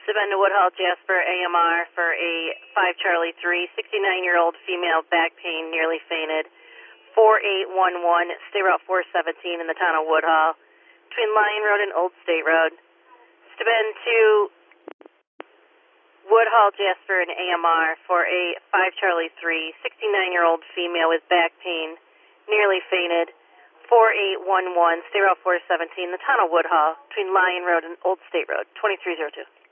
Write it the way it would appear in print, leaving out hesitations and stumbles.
Sabina Woodhull, Jasper, AMR for a 5 Charlie 3, 69-year-old female, back pain, nearly fainted. 4811, State Route 417 in the town of Woodhull, between Lyon Road and Old State Road. Sabina to Woodhull, Jasper, and AMR for a 5 Charlie 3, 69-year-old female with back pain, nearly fainted. 4811, State Route 417, the town of Woodhull, between Lyon Road and Old State Road, 2302.